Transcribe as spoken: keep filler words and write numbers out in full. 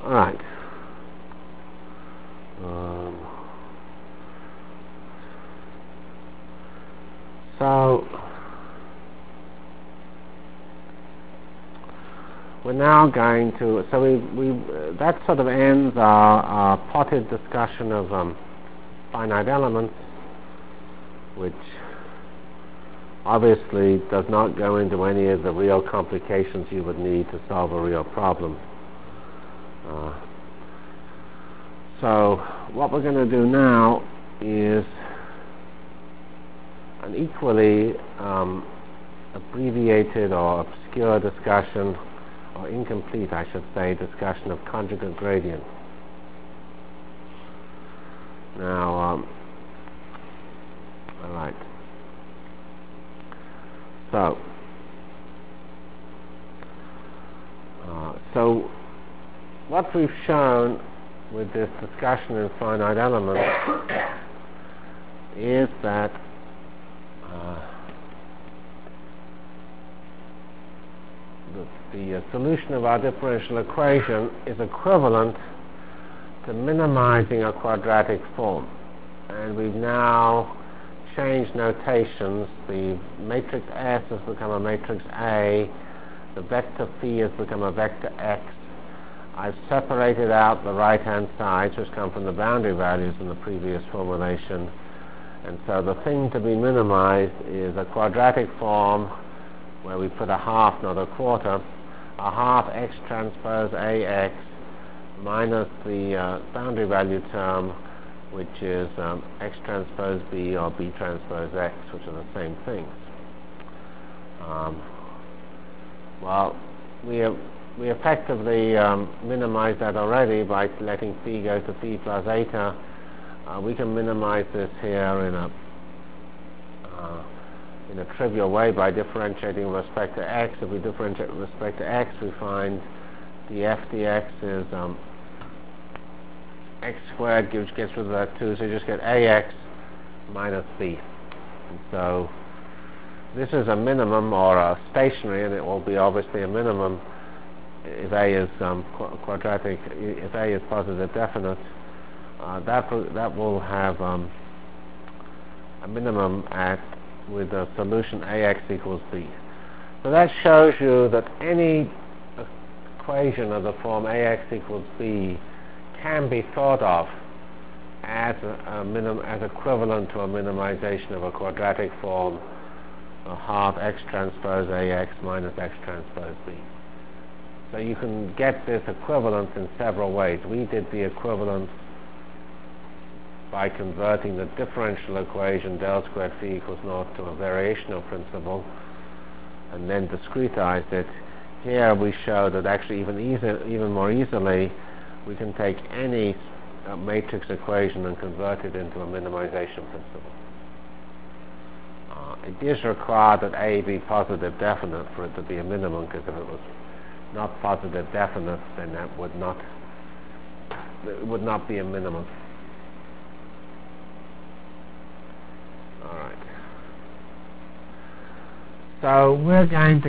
Alright. Um, so we're now going to, so we, we uh, that sort of ends our, our potted discussion of um, finite elements, which obviously does not go into any of the real complications you would need to solve a real problem. Uh, so what we're going to do now is an equally um, abbreviated or obscure discussion, or incomplete, I should say, discussion of conjugate gradient. Now, um, all right. So, uh, so what we've shown with this discussion in finite elements is that uh, the, the uh, solution of our differential equation is equivalent to minimizing a quadratic form. And we've now changed notations. The matrix S has become a matrix A. The vector phi has become a vector X. I've separated out the right-hand sides, which come from the boundary values in the previous formulation. And so the thing to be minimized is a quadratic form where we put a half, not a quarter, a half X transpose A X minus the uh, boundary value term, which is um, X transpose B or B transpose X, which are the same things. Um, well, we have we effectively um, minimized that already by letting phi go to phi plus eta. Uh, we can minimize this here in a uh, in a trivial way by differentiating with respect to x. If we differentiate with respect to x, we find df dx is um, x squared, which gets rid of that two, so you just get ax minus b. And so this is a minimum or a stationary, and it will be obviously a minimum if A is um, qu quadratic, if A is positive definite. Uh, that, that will have um, a minimum at with a solution Ax equals B. So that shows you that any equation of the form Ax equals B can be thought of as a, a minim as equivalent to a minimization of a quadratic form, a half X transpose Ax minus X transpose B. So you can get this equivalence in several ways. We did the equivalence by converting the differential equation del squared phi equals naught to a variational principle and then discretized it. Here we show that actually even easy, even more easily we can take any uh, matrix equation and convert it into a minimization principle. Uh, it is required that A be positive definite for it to be a minimum, because if it was not positive definite, then that would not it would not be a minimum. All right. So we're going to